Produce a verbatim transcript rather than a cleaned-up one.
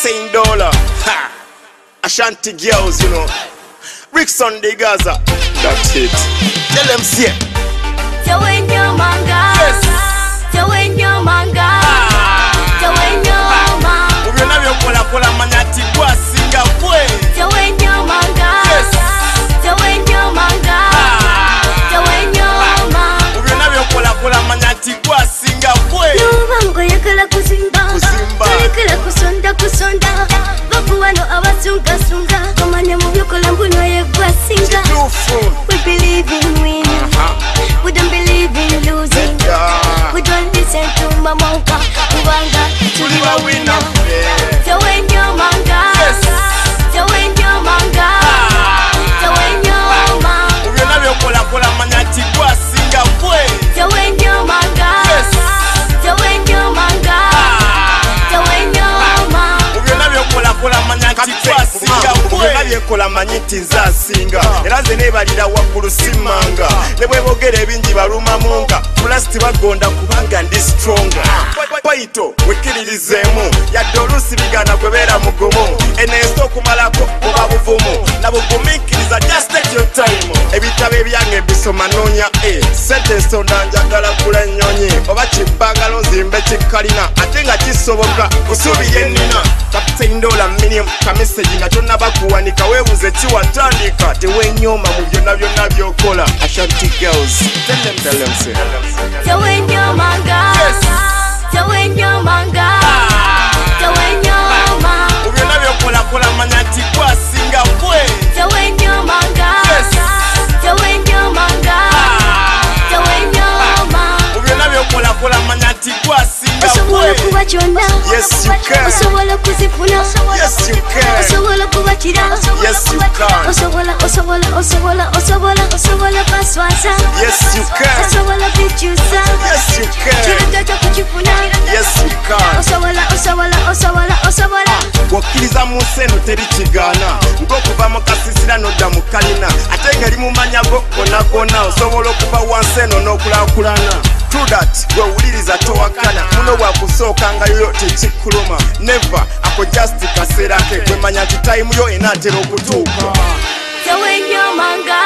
Captain Dollar, ha, Ashanti girls, you know. Rickson de Gaza, that's it. Tell them see it. Tawenyo manga, Yes. Tawenyo manga, Tawenyo manga, Ubyona byokola kola manyati kwa singa kwe. Tawenyo manga, Yes. Tawenyo manga, Tawenyo manga. Ubyona byokola kola manyati kwa singa kwe. Nubango yakala kusimba, Kusimba. yakala kusonda kusonda. Bakuwano abasunga sunga, komanya mu byokola mbuno yegwa singa. Tufu. We believe in winning, we don't believe in losing. Yeah. We don't listen to mamonka, kubanga tuli Tuliwa wawina. winner. Tawenyo manga, Yes. Tawenyo manga, Tawenyo manga, Ubyona byokola kola manyati kwa singa kwe. Tawenyo manga, Yes. Tawenyo manga, Tawenyo manga. Ubyona byokola kola manyati kwa singa kwe. Ubyona byekola manyiti nza singa. Era ze nebalira waggulu simanga. Ne bwe bogera ebingi baluma munga. Plastic bagonda kubanga ndi stronger. Paito wekiririzeemu yadde oluusi bigana kwebeera mugumu. Eneeso okumalako buba buvumu. Nabugumiikiriza just take your time. Ebitabo ebyange bisoma noonya e. Sentence onanjagala kula ennyonyi. Oba kibbangalo nzimbe kikalina. Ate nga kisoboka kusuubira ennina. Captain Dollar minimum kameseji nga tonnaba kuwanika weebuze kiwatandika. Tewenyooma mu byonna byonna by'okola. Ashanti girls. Tell them, tell them, say. Tawenyo manga, Yes. Tawenyo manga, Tawenyo manga, Ubyonna byokola kola manya nti kwasinga kwe. Tawenyo manga, Yes. Tawenyo manga, Tawenyo manga. Ubyonna byokola kola manya nti kwasinga Osobola kwe. kuba kyonna, Yes, you can. osobola kuzifuna, Yes, you can. osobola kuba kira, Yes, you can. osobola osobola osobola osobola osobola kaswasa, Yes, you can. osobola kukyusa, Yes, you can. kirajja kukifuna, Yes, you can. osobola osobola osobola osobola. Bw'okkiriza mu nsi eno teri kigaana. Ng'okuva mu kasisira n'odda mu kalina. Ate ng'eri mu manyago gonna gonna osobola okuva wansi eno n'okulaakulana. True that, gwewuliriza towakana. Muno bwakusooka yoyo tekikuluma. Never, ako just kaseera ke. Gwemanya nti time yo enaatera okutuuka. Tawenyo manga,